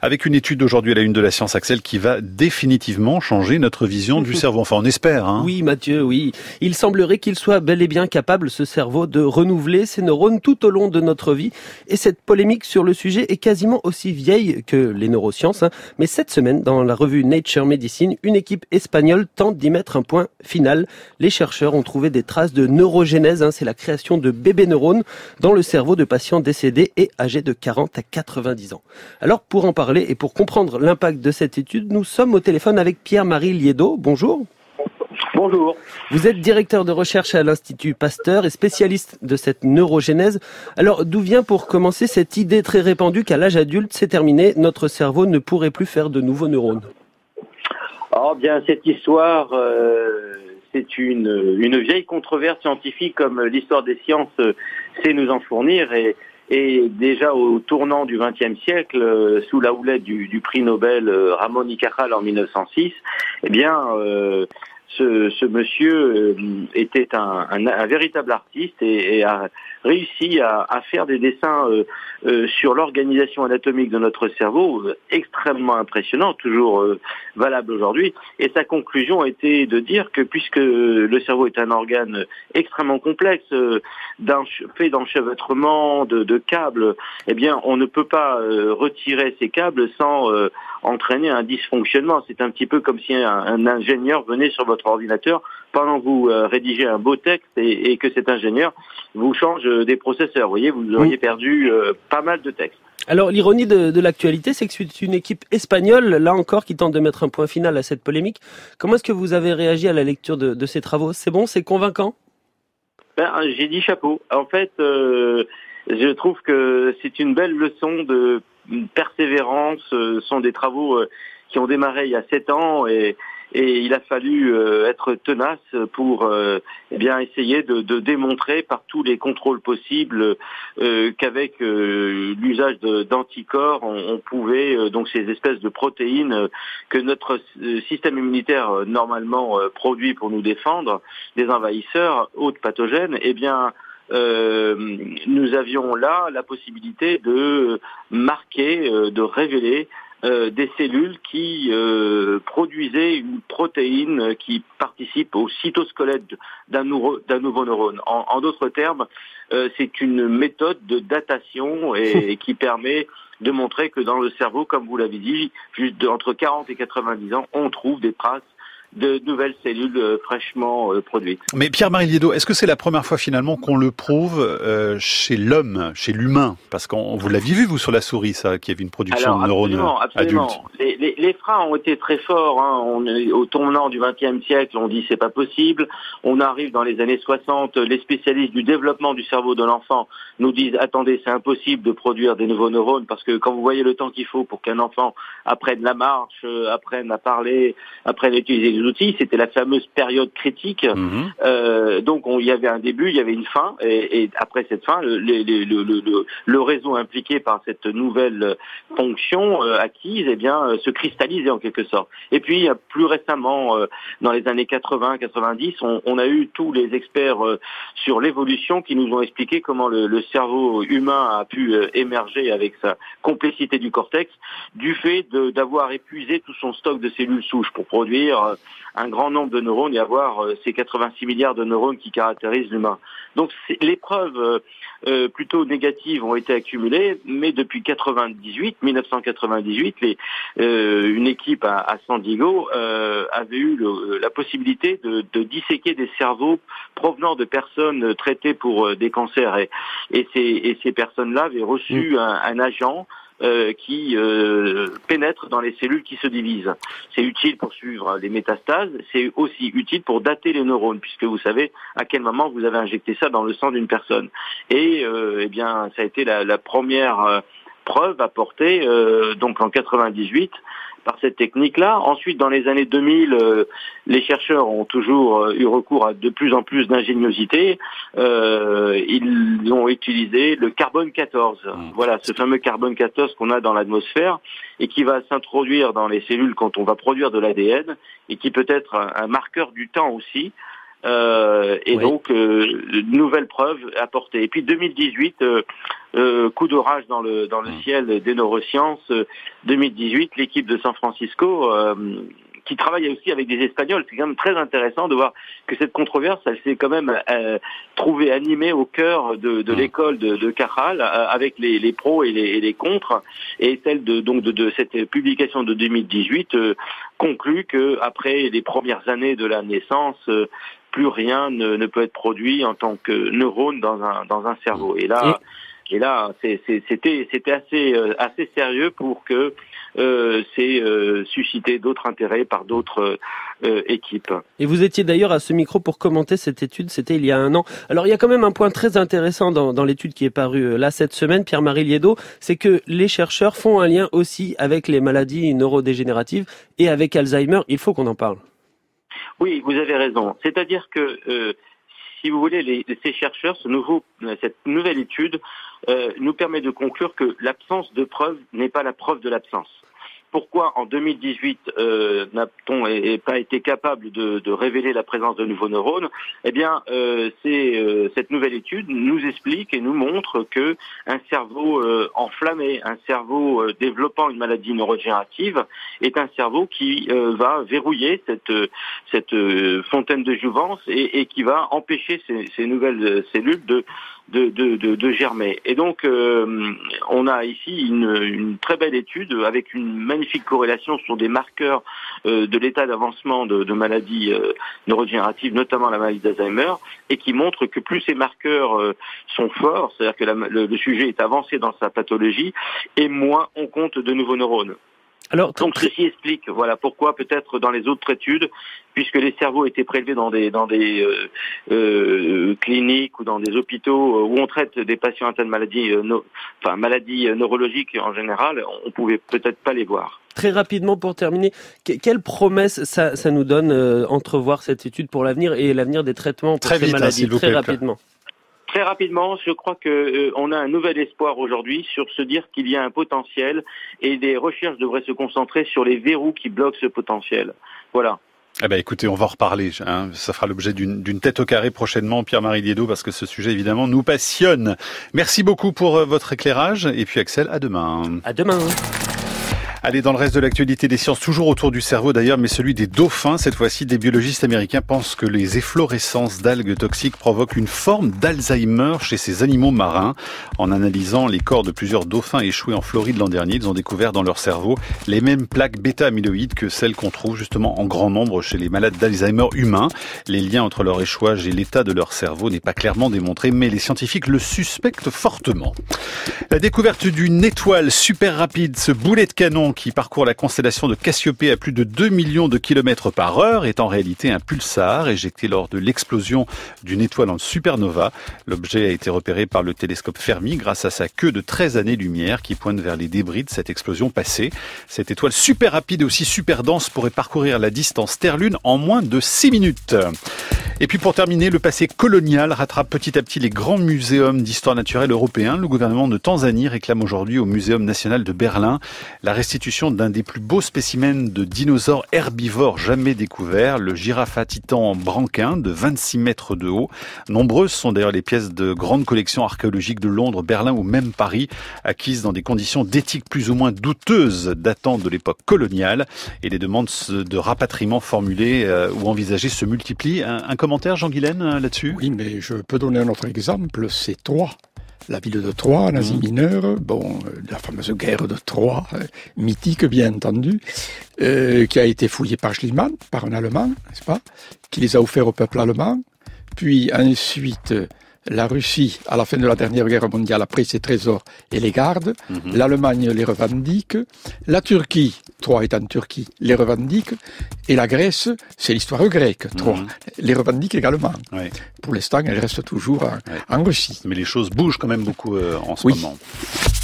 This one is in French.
Avec une étude aujourd'hui à la une de la Science, Axel, qui va définitivement changer notre vision du cerveau. Enfin, on espère. Oui, Mathieu, oui. Il semblerait qu'il soit bel et bien capable, ce cerveau, de renouveler ses neurones tout au long de notre vie. Et cette polémique sur le sujet est quasiment aussi vieille que les neurosciences. Mais cette semaine, dans la revue Nature Medicine, une équipe espagnole tente d'y mettre un point final. Les chercheurs ont trouvé des traces de neurogénèse. C'est la création de bébés neurones dans le cerveau de patients décédés et âgés de 40 à 90 ans. Alors, pour en parler et pour comprendre l'impact de cette étude, nous sommes au téléphone avec Pierre-Marie Liedo. Bonjour. Bonjour. Vous êtes directeur de recherche à l'Institut Pasteur et spécialiste de cette neurogénèse. Alors, d'où vient pour commencer cette idée très répandue qu'à l'âge adulte, c'est terminé, notre cerveau ne pourrait plus faire de nouveaux neurones? Oh bien, cette histoire, c'est une vieille controverse scientifique comme l'histoire des sciences sait nous en fournir et déjà au tournant du XXe siècle, sous la houlette du prix Nobel Ramón y Cajal en 1906, eh bien, ce monsieur était un véritable artiste et a réussi à faire des dessins sur l'organisation anatomique de notre cerveau extrêmement impressionnants, toujours valables aujourd'hui. Et sa conclusion a été de dire que puisque le cerveau est un organe extrêmement complexe, fait d'enchevêtrements, de câbles, eh bien, on ne peut pas retirer ces câbles sans entraîner un dysfonctionnement. C'est un petit peu comme si un ingénieur venait sur votre ordinateur pendant que vous rédigez un beau texte et que cet ingénieur vous change des processeurs. Vous voyez, vous auriez perdu pas mal de texte. Alors, l'ironie de l'actualité, c'est que c'est une équipe espagnole, là encore, qui tente de mettre un point final à cette polémique. Comment est-ce que vous avez réagi à la lecture de ces travaux? C'est bon, c'est convaincant? J'ai dit chapeau. En fait, je trouve que c'est une belle leçon de persévérance. Ce sont des travaux qui ont démarré il y a 7 ans et il a fallu être tenace pour essayer de démontrer par tous les contrôles possibles qu'avec l'usage d'anticorps, on pouvait, donc ces espèces de protéines que notre système immunitaire normalement produit pour nous défendre des envahisseurs hauts pathogènes, nous avions là la possibilité de marquer, de révéler des cellules qui produisaient une protéine qui participe au cytosquelette d'un nouveau neurone. En d'autres termes, c'est une méthode de datation et qui permet de montrer que dans le cerveau, comme vous l'avez dit, juste entre 40 et 90 ans, on trouve des traces de nouvelles cellules fraîchement produites. Mais Pierre-Marie Liedo, est-ce que c'est la première fois finalement qu'on le prouve chez l'homme, chez l'humain? Parce que vous l'aviez vu, vous, sur la souris, ça, qu'il y avait une production de neurones adultes. Les freins ont été très forts. On est au tournant du XXe siècle, on dit c'est pas possible. On arrive dans les années 60, les spécialistes du développement du cerveau de l'enfant nous disent attendez, c'est impossible de produire des nouveaux neurones parce que quand vous voyez le temps qu'il faut pour qu'un enfant apprenne la marche, apprenne à parler, apprenne à utiliser les outils, c'était la fameuse période critique. Donc il y avait un début, il y avait une fin, et après cette fin, le réseau impliqué par cette nouvelle fonction acquise, se cristallisait en quelque sorte. Et puis plus récemment, dans les années 80-90, on a eu tous les experts sur l'évolution qui nous ont expliqué comment le cerveau humain a pu émerger avec sa complexité du cortex, du fait d'avoir épuisé tout son stock de cellules souches pour produire un grand nombre de neurones et avoir ces 86 milliards de neurones qui caractérisent l'humain. Donc les preuves plutôt négatives ont été accumulées, mais depuis 1998, une équipe à San Diego avait eu la possibilité de disséquer des cerveaux provenant de personnes traitées pour des cancers et ces personnes-là avaient reçu un agent qui pénètre dans les cellules qui se divisent. C'est utile pour suivre les métastases, c'est aussi utile pour dater les neurones, puisque vous savez à quel moment vous avez injecté ça dans le sang d'une personne. Et ça a été la première preuve apportée donc en 98 par cette technique-là. Ensuite, dans les années 2000, les chercheurs ont toujours eu recours à de plus en plus d'ingéniosité. Ils ont utilisé le carbone 14. Voilà, ce fameux carbone 14 qu'on a dans l'atmosphère et qui va s'introduire dans les cellules quand on va produire de l'ADN et qui peut être un marqueur du temps aussi. Donc nouvelle preuve apportée. Et puis 2018, coup d'orage dans le ciel des neurosciences. 2018, l'équipe de San Francisco qui travaille aussi avec des Espagnols. C'est quand même très intéressant de voir que cette controverse, elle s'est quand même trouvée animée au cœur de l'école de Cajal, avec les pros et les contres. Et celle de cette publication de 2018 conclut que après les premières années de la naissance, plus rien ne peut être produit en tant que neurone dans un cerveau. Et là, c'était assez sérieux pour que c'est suscité d'autres intérêts par d'autres équipes. Et vous étiez d'ailleurs à ce micro pour commenter cette étude, c'était il y a 1 an. Alors il y a quand même un point très intéressant dans l'étude qui est parue là cette semaine, Pierre-Marie Liédot, c'est que les chercheurs font un lien aussi avec les maladies neurodégénératives et avec Alzheimer. Il faut qu'on en parle. Oui, vous avez raison. C'est-à-dire que si vous voulez, ces chercheurs, cette nouvelle étude nous permet de conclure que l'absence de preuve n'est pas la preuve de l'absence. Pourquoi en 2018 n'a-t-on pas été capable de révéler la présence de nouveaux neurones ? Eh bien, cette nouvelle étude nous explique et nous montre que un cerveau enflammé, un cerveau développant une maladie neurodégénérative est un cerveau qui va verrouiller cette fontaine de jouvence et qui va empêcher ces nouvelles cellules de germer. Et donc, on a ici une très belle étude avec une magnifique corrélation sur des marqueurs de l'état d'avancement de maladies neurodégénératives, notamment la maladie d'Alzheimer, et qui montre que plus ces marqueurs sont forts, c'est-à-dire que le sujet est avancé dans sa pathologie, et moins on compte de nouveaux neurones. Donc ceci explique pourquoi peut-être dans les autres études, puisque les cerveaux étaient prélevés dans des cliniques ou dans des hôpitaux où on traite des patients atteints de maladies neurologiques en général, on pouvait peut-être pas les voir. Très rapidement pour terminer, quelle promesse ça nous donne entrevoir cette étude pour l'avenir et l'avenir des traitements pour ces maladies? Très rapidement. Très rapidement, je crois que on a un nouvel espoir aujourd'hui sur se dire qu'il y a un potentiel et des recherches devraient se concentrer sur les verrous qui bloquent ce potentiel. Voilà. Eh ben, écoutez, on va en reparler. Ça fera l'objet d'une tête au carré prochainement, Pierre-Marie Liédot, parce que ce sujet, évidemment, nous passionne. Merci beaucoup pour votre éclairage. Et puis, Axel, à demain. À demain. Allez, dans le reste de l'actualité des sciences, toujours autour du cerveau d'ailleurs, mais celui des dauphins. Cette fois-ci, des biologistes américains pensent que les efflorescences d'algues toxiques provoquent une forme d'Alzheimer chez ces animaux marins. En analysant les corps de plusieurs dauphins échoués en Floride l'an dernier, ils ont découvert dans leur cerveau les mêmes plaques bêta-amyloïdes que celles qu'on trouve justement en grand nombre chez les malades d'Alzheimer humains. Les liens entre leur échouage et l'état de leur cerveau n'est pas clairement démontré, mais les scientifiques le suspectent fortement. La découverte d'une étoile super rapide, ce boulet de canon qui parcourt la constellation de Cassiopée à plus de 2 millions de kilomètres par heure est en réalité un pulsar éjecté lors de l'explosion d'une étoile en supernova. L'objet a été repéré par le télescope Fermi grâce à sa queue de 13 années-lumière qui pointe vers les débris de cette explosion passée. Cette étoile super rapide et aussi super dense pourrait parcourir la distance Terre-Lune en moins de 6 minutes. Et puis pour terminer, le passé colonial rattrape petit à petit les grands muséums d'histoire naturelle européens. Le gouvernement de Tanzanie réclame aujourd'hui au Muséum national de Berlin la restitution d'un des plus beaux spécimens de dinosaures herbivores jamais découverts, le Giraffa titan branquin de 26 mètres de haut. Nombreuses sont d'ailleurs les pièces de grandes collections archéologiques de Londres, Berlin ou même Paris, acquises dans des conditions d'éthique plus ou moins douteuses datant de l'époque coloniale. Et les demandes de rapatriement formulées ou envisagées se multiplient. Un commentaire, Jean Guilaine, là-dessus ? Oui, mais je peux donner un autre exemple, c'est Troie. La ville de Troie, en Asie mineure, la fameuse guerre de Troie, mythique bien entendu, qui a été fouillée par Schliemann, par un Allemand, n'est-ce pas, qui les a offerts au peuple allemand. Puis ensuite, la Russie, à la fin de la dernière guerre mondiale, a pris ses trésors et les garde. L'Allemagne les revendique. La Turquie, Troie est en Turquie, les revendique. Et la Grèce, c'est l'histoire grecque, Troie, les revendique également. Ouais. Pour l'instant, elle reste toujours en Russie. Mais les choses bougent quand même beaucoup en ce moment.